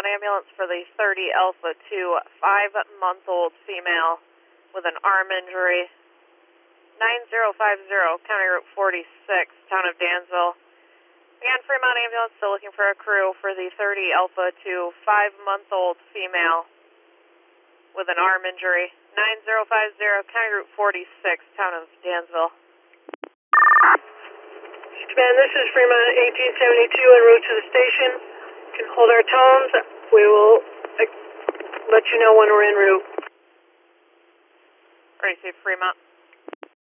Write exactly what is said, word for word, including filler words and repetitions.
Fremont ambulance for the thirty Alpha two, five-month-old female with an arm injury. nine zero five zero, County Route forty-six, town of Dansville. Again, Fremont ambulance still looking for a crew for the thirty Alpha two, five-month-old female with an arm injury. nine zero five zero, County Route forty-six, town of Dansville. Command, this is Fremont eighteen seventy-two en route to the station. You can hold our tones. We will uh, let you know when we're en route. Ready, Fremont.